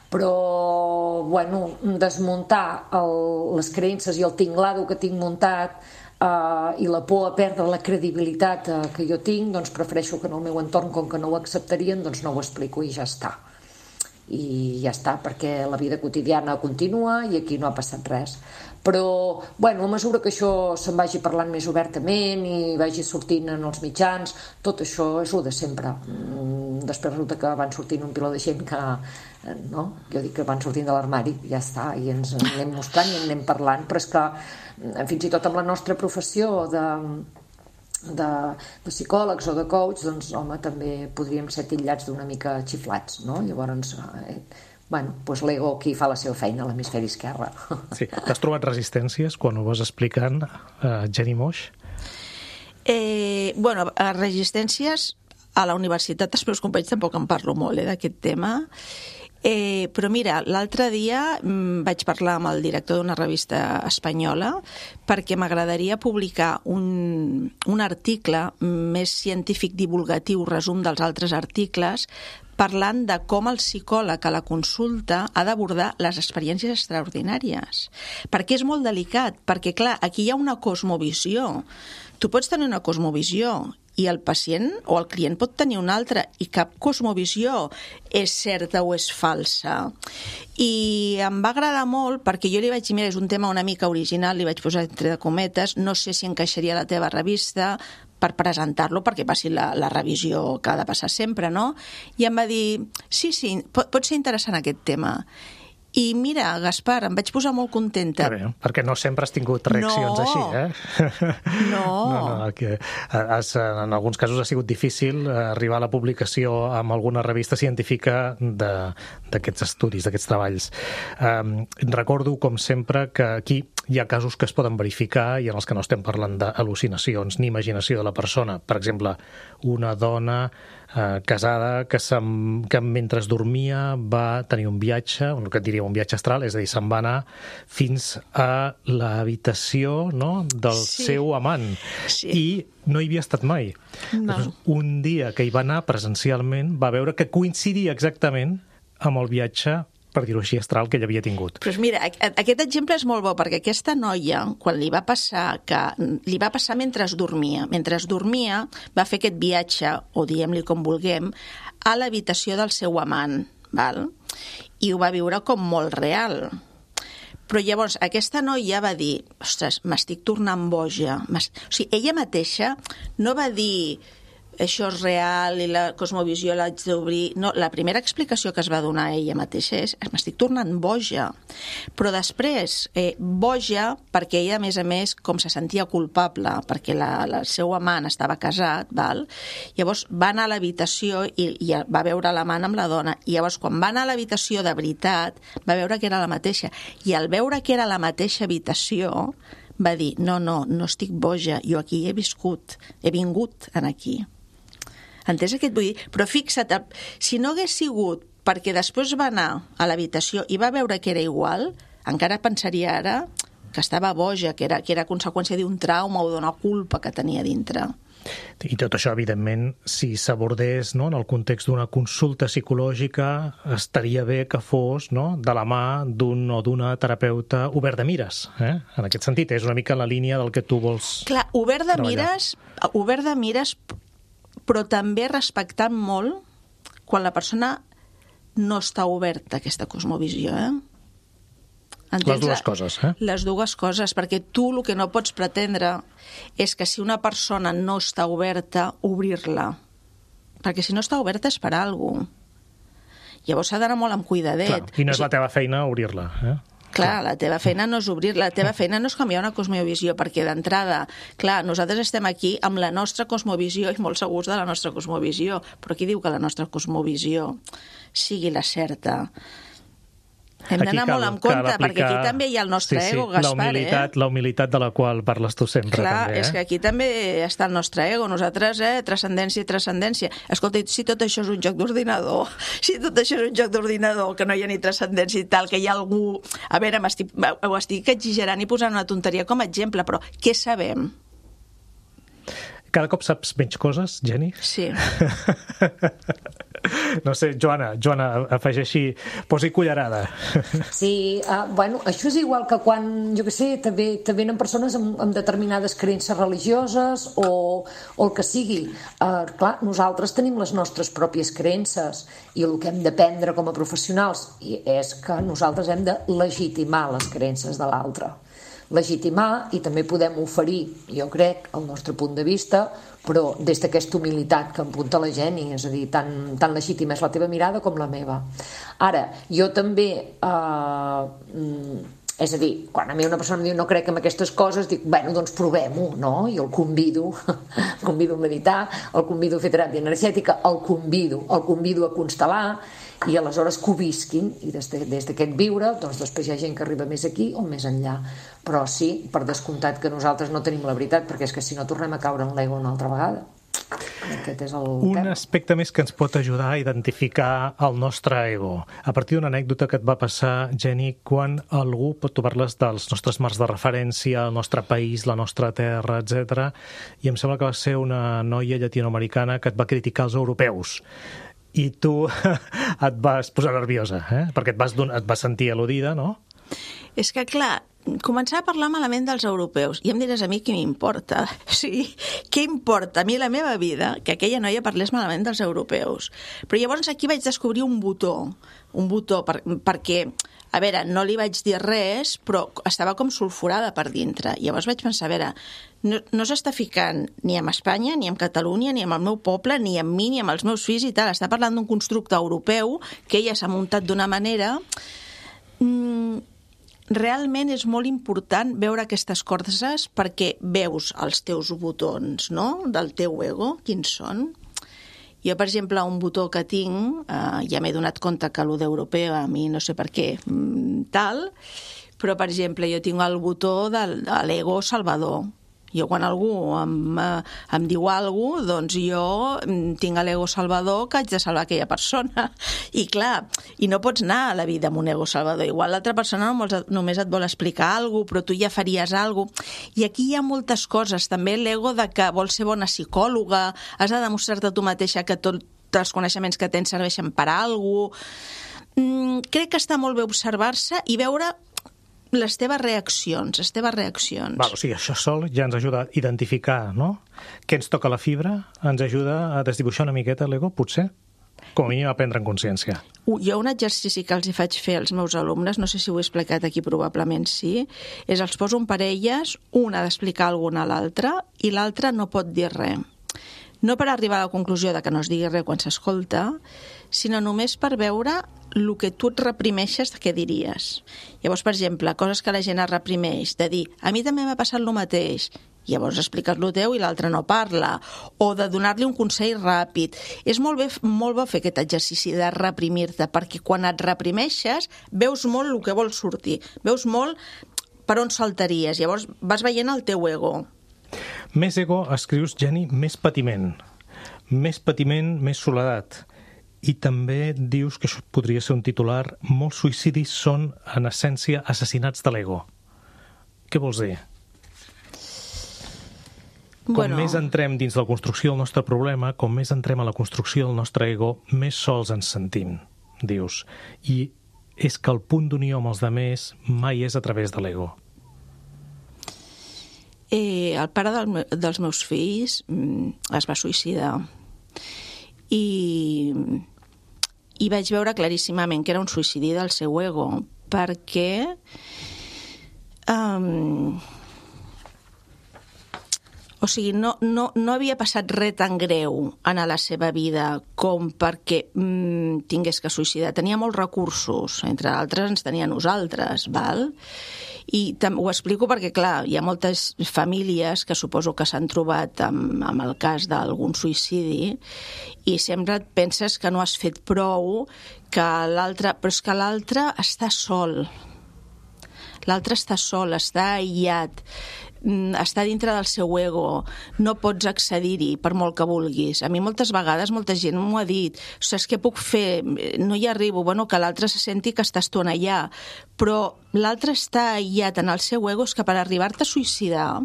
però, bueno, desmuntar les creences i el tinglado que tinc muntat i la por a perdre la credibilitat que jo tinc, doncs prefereixo que en el meu entorn, com que no ho acceptarien, doncs no ho explico i ja està. i ja està, perquè la vida quotidiana continua i aquí no ha passat res. Però, bueno, a mesura que això se'n vagi parlant més obertament i vagi sortint en els mitjans, tot això és el de sempre. Després resulta que van sortint un piló de gent que, no? Jo dic que van sortint de l'armari, ja està, i ens en anem mostrant i en anem parlant, però és que fins i tot amb la nostra professió de psicòlegs o de coach, doncs, home, també podríem ser titllats d'una mica xiflats, no? Llavors, bueno, doncs l'ego aquí fa la seva feina a l'hemisferi esquerre. Sí. T'has trobat resistències quan ho vas explicant, Jenny Moix? Bueno, resistències a la universitat, els meus companys tampoc en parlo molt d'aquest tema, però mira, l'altre dia vaig parlar amb el director d'una revista espanyola perquè m'agradaria publicar un article més científic divulgatiu, resum dels altres articles, parlant de com el psicòleg a la consulta ha d'abordar les experiències extraordinàries. Perquè és molt delicat, perquè clar, aquí hi ha una cosmovisió. Tu pots tenir una cosmovisió i el pacient o el client pot tenir una altra i cap cosmovisió és certa o és falsa. I em va agradar molt perquè jo li vaig dir, mira, és un tema una mica original, li vaig posar entre cometes, no sé si encaixaria a la teva revista per presentar-lo perquè passi la revisió que ha de passar sempre, no? I em va dir, sí, pot ser interessant aquest tema. I mira, Gaspar, em vaig posar molt contenta. Bé, perquè no sempre has tingut reaccions així, eh? No, que en alguns casos ha sigut difícil arribar a la publicació amb alguna revista científica d'aquests estudis, d'aquests treballs. Recordo, com sempre, que aquí hi ha casos que es poden verificar i en els que no estem parlant d'al·lucinacions ni imaginació de la persona. Per exemple, una dona casada que mentre dormia va tenir un viatge, el que diríem un viatge astral, és a dir, se'n va anar fins a l'habitació, no?, del seu amant. Sí. I no hi havia estat mai. No. Un dia que hi va anar presencialment va veure que coincidia exactament amb el viatge, per dir-ho així, astral que ell havia tingut. Però mira, aquest exemple és molt bo, perquè aquesta noia, quan li va passar mentre dormia. Mentre dormia, va fer aquest viatge, o diguem-li com vulguem, a l'habitació del seu amant, val? I ho va viure com molt real. Però llavors aquesta noia va dir, ostres, m'estic tornant boja. O sigui, ella mateixa no va dir això és real i la cosmovisió l'haig d'obrir. No, la primera explicació que es va donar a ella mateixa és m'estic tornant boja. Però després, boja perquè ella, a més, com se sentia culpable, perquè el seu amant estava casat, val? Llavors va anar a l'habitació i va veure l'amant amb la dona. I llavors, quan va anar a l'habitació de veritat, va veure que era la mateixa. I al veure que era la mateixa habitació, va dir, no estic boja, jo aquí he vingut aquí. Entens què et vull dir? Però fixa't, si no hagués sigut perquè després va anar a l'habitació i va veure que era igual, encara pensaria ara que estava boja, que era conseqüència d'un trauma o d'una culpa que tenia dintre. I tot això, evidentment, si s'abordés, no, en el context d'una consulta psicològica, estaria bé que fos, no, de la mà d'un o d'una terapeuta obert de mires. En aquest sentit, és una mica en la línia del que tu vols Clar, obert de mires, però també respectant molt quan la persona no està oberta a aquesta cosmovisió, Entens? Les dues coses, Les dues coses, perquè tu el que no pots pretendre és que si una persona no està oberta, obrir-la. Perquè si no està oberta és per alguna cosa. Llavors s'ha d'anar molt amb cuidadet. Clar, i no és la teva feina obrir-la, Clar, la teva feina no és obrir-la, la teva feina no és canviar una cosmovisió, perquè d'entrada, clar, nosaltres estem aquí amb la nostra cosmovisió i molt segurs de la nostra cosmovisió, però qui diu que la nostra cosmovisió sigui la certa? Hem d'anar molt en compte, perquè aquí també hi ha el nostre ego, Gaspar. La humilitat de la qual parles tu sempre. Clar, també, és que aquí també està el nostre ego. Nosaltres, transcendència. Escolta, si tot això és un joc d'ordinador, que no hi ha ni transcendència i tal, que hi ha algú... A veure, ho estic exagerant i posant una tonteria com a exemple, però què sabem? Cada cop saps menys coses, Jenny? Sí. No sé, Joana, afegeixi, posi cullerada. Sí, bueno, això és igual que quan, jo què sé, te venen persones amb determinades creences religioses o el que sigui. Clar, nosaltres tenim les nostres pròpies creences i el que hem d'aprendre com a professionals és que nosaltres hem de legitimar les creences de l'altre. Legitimar, i també podem oferir, jo crec, el nostre punt de vista, però des d'aquesta humilitat que em punta la Jenny, és a dir, tan legítima és la teva mirada com la meva. Ara, jo també, és a dir, quan a mi una persona em diu no crec en aquestes coses, dic, bueno, doncs provem-ho, no? I el convido a meditar, el convido a fer teràpia energètica, el convido a constel·lar, i aleshores que ho visquin, i des d'aquest viure, doncs després hi ha gent que arriba més aquí o més enllà. Però sí, per descomptat que nosaltres no tenim la veritat, perquè és que si no tornem a caure en l'ego una altra vegada. Aquest és el tema. Aspecte més que ens pot ajudar a identificar el nostre ego. A partir d'una anècdota que et va passar, Jenny, quan algú pot trobar-les dels nostres marcs de referència, el nostre país, la nostra terra, etc. I em sembla que va ser una noia llatinoamericana que et va criticar els europeus. I tu et vas posar nerviosa, perquè et vas sentir al·ludida, no? És que, clar, començar a parlar malament dels europeus, i em diràs a mi què m'importa. O sigui, què importa a mi la meva vida que aquella noia parlés malament dels europeus? Però llavors aquí vaig descobrir un botó perquè, a veure, no li vaig dir res, però estava com sulfurada per dintre. Llavors vaig pensar, a veure, no s'està ficant ni amb Espanya, ni amb Catalunya, ni amb el meu poble, ni amb mi, ni amb els meus fills i tal. Està parlant d'un constructe europeu que ella s'ha muntat d'una manera. Realment és molt important veure aquestes coses perquè veus els teus botons, no?, del teu ego, quins són. Jo, per exemple, un botó que tinc, ja m'he donat compte que allò d'europeu a mi no sé per què, tal, però, per exemple, jo tinc el botó de l'ego salvador. Jo, quan algú em diu alguna cosa, doncs jo tinc l'ego salvador que haig de salvar aquella persona. I clar, i no pots anar a la vida amb un ego salvador. Igual l'altra persona només et vol explicar alguna cosa, però tu ja faries alguna cosa. I aquí hi ha moltes coses. També l'ego de que vols ser bona psicòloga, has de demostrar-te a tu mateixa que tots els coneixements que tens serveixen per a alguna cosa. Crec que està molt bé observar-se i veure les teves reaccions. O sigui, això sol ja ens ajuda a identificar, no? Què ens toca la fibra, ens ajuda a desdibuixar una miqueta l'ego, potser? Com a mínim a prendre en consciència. Jo un exercici que els hi faig fer als meus alumnes, no sé si ho he explicat aquí, probablement sí, és els poso en parelles, una ha d'explicar alguna a l'altra i l'altra no pot dir res. No per arribar a la conclusió de que no es digui res quan s'escolta, sinó només per veure el que tu et reprimeixes de què diries. Llavors, per exemple, coses que la gent es reprimeix, de dir, a mi també m'ha passat el mateix, llavors expliques el teu i l'altre no parla, o de donar-li un consell ràpid. És molt bo fer aquest exercici de reprimir-te, perquè quan et reprimeixes veus molt el que vols sortir, veus molt per on saltaries, llavors vas veient el teu ego. Més ego, escrius, Jenny, més patiment, més soledat. I també dius que això podria ser un titular, molts suïcidis són, en essència, assassinats de l'ego. Què vols dir? Com més entrem dins la construcció del nostre problema, com més entrem a la construcció del nostre ego, més sols ens sentim, dius. I és que el punt d'unió amb els altres mai és a través de l'ego. El pare dels meus fills es va suïcidar i vaig veure claríssimament que era un suïcidi del seu ego, perquè o sigui, no havia passat res tan greu en la seva vida com perquè tingués que suïcidar. Tenia molts recursos, entre altres ens tenia nosaltres, val? I ho explico perquè, clar, hi ha moltes famílies que suposo que s'han trobat amb el cas d'algun suïcidi i sempre et penses que no has fet prou, que l'altre... Però és que l'altre està sol. L'altre està sol, està aïllat. està dintre del seu ego, no pots accedir-hi per molt que vulguis. A mi moltes vegades molta gent m'ho ha dit, saps què puc fer? No hi arribo, bueno, que l'altre se senti que està estona allà, però l'altre està aïllat en el seu ego, és que per arribar-te a suïcidar,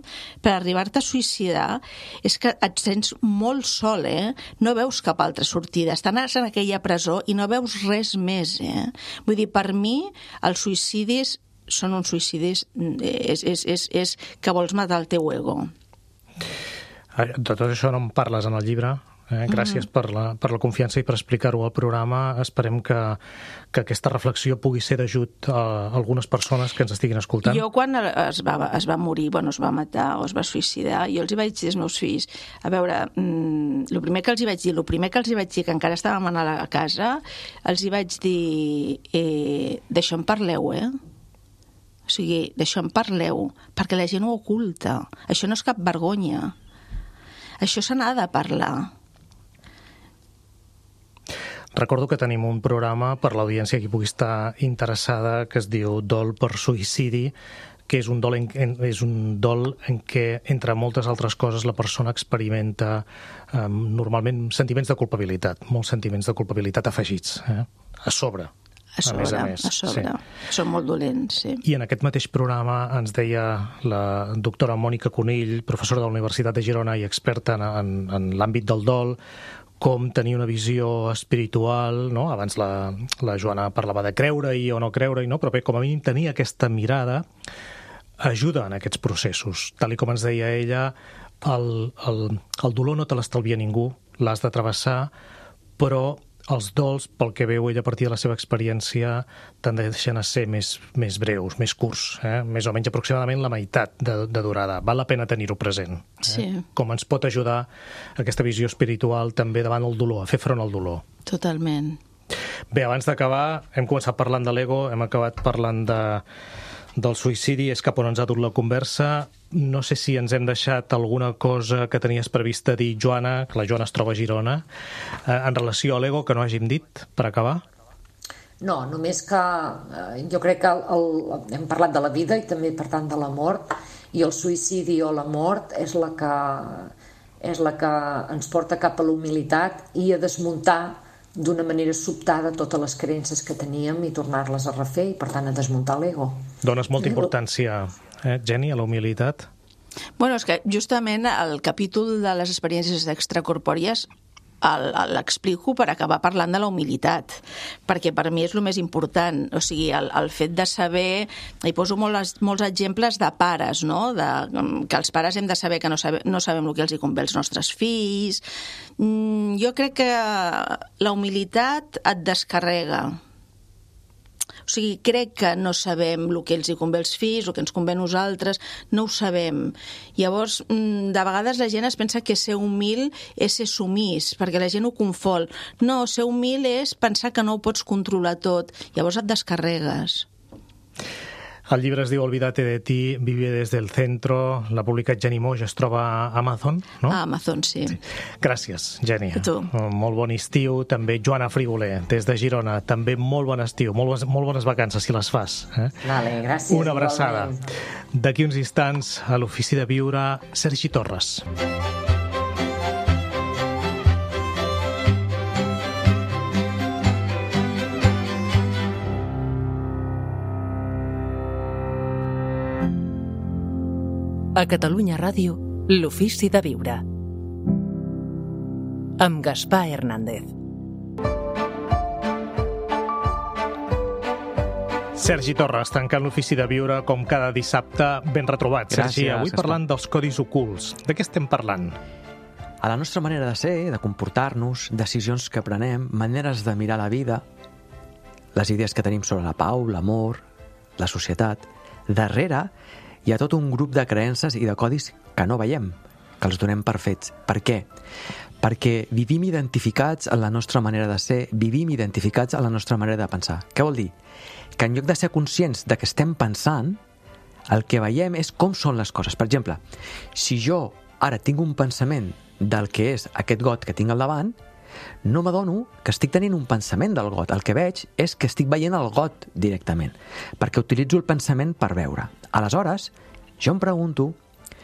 és que et sents molt sol, no veus cap altra sortida, estàs en aquella presó i no veus res més, Vull dir, per mi, els suïcidis són uns suïcidis, és que vols matar el teu ego. De tot això no en parles en el llibre. Gràcies per la confiança i per explicar-ho al programa. Esperem que aquesta reflexió pugui ser d'ajut a algunes persones que ens estiguin escoltant. Jo, quan es va morir, es va matar o es va suïcidar, jo els hi vaig dir als meus fills, a veure, el primer que els hi vaig dir, que encara estàvem a la casa, els hi vaig dir, d'això en parleu, O sigui, d'això en parleu, perquè la gent ho oculta. Això no és cap vergonya. Això se n'ha de parlar. Recordo que tenim un programa per l'audiència que pugui estar interessada que es diu Dol per suïcidi, que és un dol en què, entre moltes altres coses, la persona experimenta normalment sentiments de culpabilitat, molts sentiments de culpabilitat afegits, a sobre. A sobre. Sí. Són molt dolents, sí. I en aquest mateix programa ens deia la doctora Mònica Conill, professora de la Universitat de Girona i experta en l'àmbit del dol, com tenir una visió espiritual, no? Abans la Joana parlava de creure-hi o no creure-hi, no? Però bé, com a mínim tenir aquesta mirada ajuda en aquests processos. Tal com ens deia ella, el dolor no te l'estalvia ningú, l'has de travessar, però els dols, pel que veu ella a partir de la seva experiència, tendeixen a ser més breus, més curts, més o menys aproximadament la meitat de durada. Val la pena tenir-ho present. Sí. Com ens pot ajudar aquesta visió espiritual també davant el dolor, a fer front al dolor. Totalment. Bé, abans d'acabar, hem començat parlant de l'ego, hem acabat parlant del suïcidi, és cap on ens ha dut la conversa. No sé si ens hem deixat alguna cosa que tenies prevista dir, Joana, que la Joana es troba a Girona, en relació a l'ego, que no hàgim dit, per acabar? No, només que jo crec que hem parlat de la vida i també, per tant, de la mort, i el suïcidi o la mort és la que ens porta cap a la humilitat i a desmuntar d'una manera sobtada totes les creences que teníem i tornar-les a refer i, per tant, a desmuntar l'ego. Dones molta importància, Jenny, a la humilitat? Bueno, és que justament el capítol de les experiències extracorpòries l'explico per acabar parlant de la humilitat, perquè per mi és el més important. O sigui, el fet de saber... Hi poso molts exemples de pares, no? Que els pares hem de saber que no sabem el que els hi convé als nostres fills. Jo crec que la humilitat et descarrega. O sigui, crec que no sabem el que els hi convé als fills, el que ens convé a nosaltres, no ho sabem. Llavors, de vegades la gent es pensa que ser humil és ser sumís, perquè la gent ho confon. No, ser humil és pensar que no ho pots controlar tot. Llavors et descarregues. El llibre es diu Olvídate de ti, vive desde el centro. L'ha publicat Jenny Moix, es troba a Amazon, no? A Amazon, sí. Gràcies, Jenny. A tu. Molt bon estiu. També Joana Frigoler, des de Girona. També molt bon estiu, molt bones vacances, si les fas. Vale, gràcies. Una abraçada. D'aquí uns instants, a l'Ofici de Viure, Sergi Torres. A Catalunya Ràdio, l'Ofici de Viure. Amb Gaspar Hernández. Sergi Torres, tancant l'Ofici de Viure com cada dissabte. Ben retrobat, Sergi. Avui parlant dels codis ocults. De què estem parlant? A la nostra manera de ser, de comportar-nos, decisions que prenem, maneres de mirar la vida, les idees que tenim sobre la pau, l'amor, la societat. Darrere hi ha tot un grup de creences i de codis que no veiem, que els donem per fets. Per què? Perquè vivim identificats en la nostra manera de ser, vivim identificats en la nostra manera de pensar. Què vol dir? Que en lloc de ser conscients de què estem pensant, el que veiem és com són les coses. Per exemple, si jo ara tinc un pensament del que és aquest got que tinc al davant, no m'adono que estic tenint un pensament del got. El que veig és que estic veient el got directament, perquè utilitzo el pensament per veure. Aleshores, jo em pregunto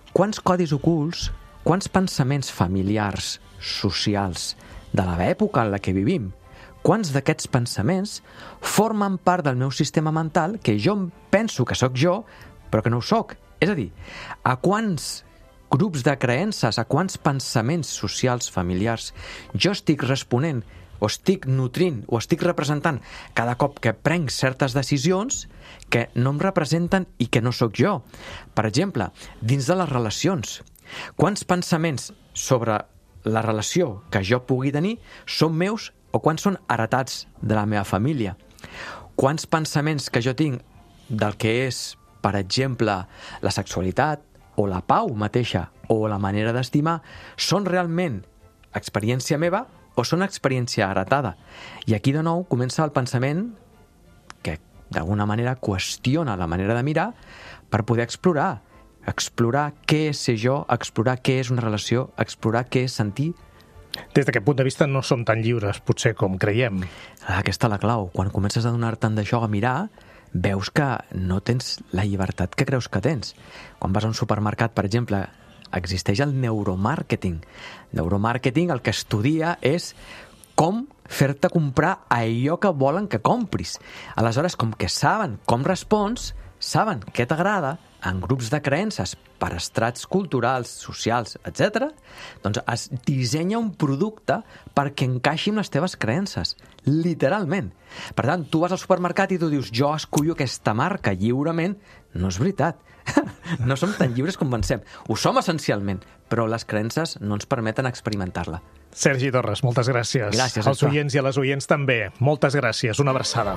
quants codis ocults, quants pensaments familiars, socials, de l'època en la que vivim, quants d'aquests pensaments formen part del meu sistema mental que jo penso que sóc jo, però que no ho sóc. És a dir, a quants grups de creences, a quants pensaments socials, familiars, jo estic responent, o estic nutrint, o estic representant cada cop que prenc certes decisions que no em representen i que no sóc jo. Per exemple, dins de les relacions, quants pensaments sobre la relació que jo pugui tenir són meus o quants són heretats de la meva família? Quants pensaments que jo tinc del que és, per exemple, la sexualitat o la pau mateixa o la manera d'estimar són realment experiència meva o són experiència heretada? I aquí de nou comença el pensament que d'alguna manera qüestiona la manera de mirar per poder explorar què és ser jo, explorar què és una relació, explorar què és sentir. Des d'aquest punt de vista no som tan lliures, potser, com creiem. Aquesta és la clau. Quan comences a donar-te'n d'això a mirar, veus que no tens la llibertat que creus que tens. Quan vas a un supermercat, per exemple, existeix el neuromàrqueting. Neuromàrqueting el que estudia és com fer-te comprar allò que volen que compris. Aleshores, com que saben com respons, saben què t'agrada, en grups de creences per estrats culturals, socials, etc., doncs es dissenya un producte perquè encaixi amb les teves creences, literalment. Per tant, tu vas al supermercat i tu dius jo escullo aquesta marca lliurement. No és veritat. No som tan lliures com pensem. Ho som essencialment, però les creences no ens permeten experimentar-la. Sergi Torres, moltes gràcies. Gràcies. Als oients i a les oients també. Moltes gràcies. Una abraçada.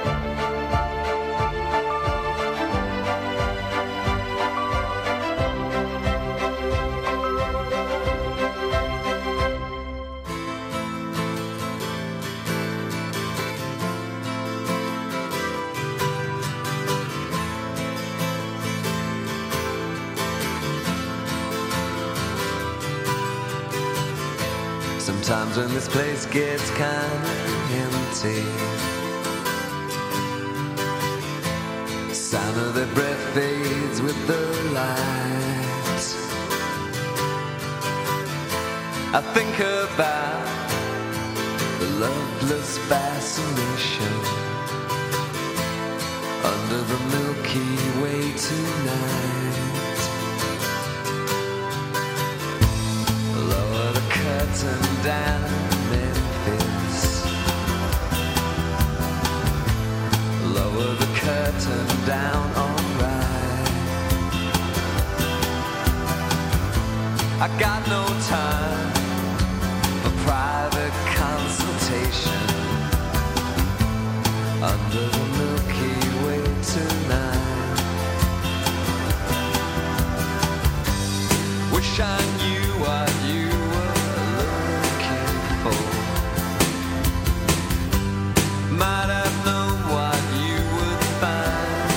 Sometimes when this place gets kind of empty, the sound of their breath fades with the light. I think about the loveless fascination under the Milky Way tonight. Lower the curtain down Memphis. Lower the curtain down, alright. I got no time for private consultation under the Milky Way tonight. Wish I knew what you were looking for. Might have known what you would find.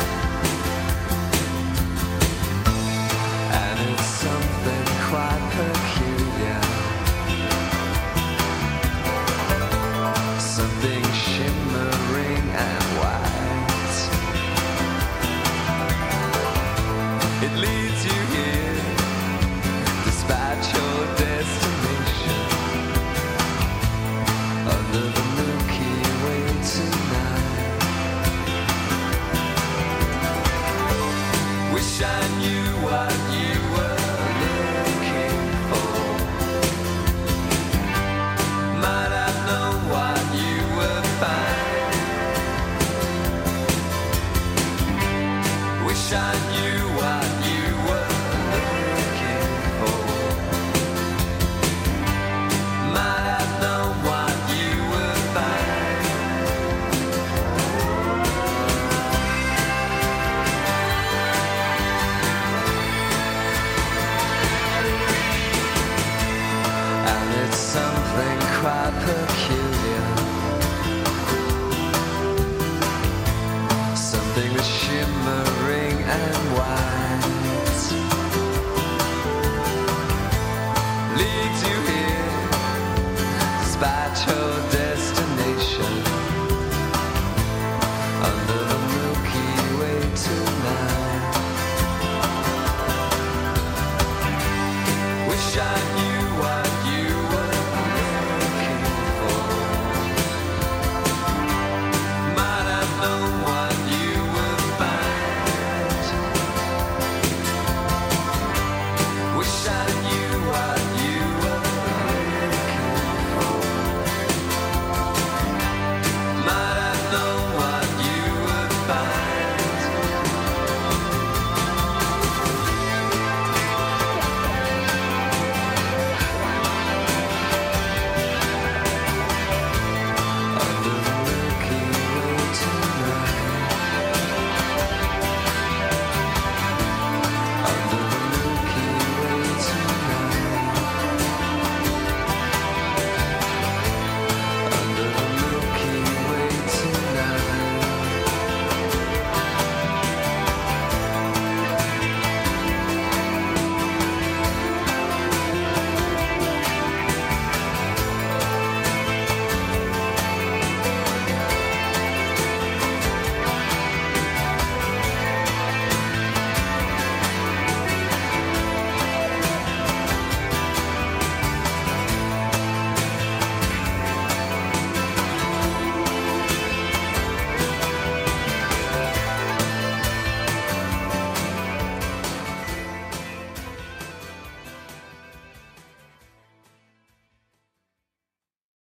And it's something quite peculiar, something shimmering and white. It leads you here, dispatch your destination under the Milky Way tonight. Wish I knew what you were looking for. Might have known what you would find. Wish I knew what you were looking for. Might have known what you would find. And it's something quite peculiar, something that's shimmering and white. Leads you here,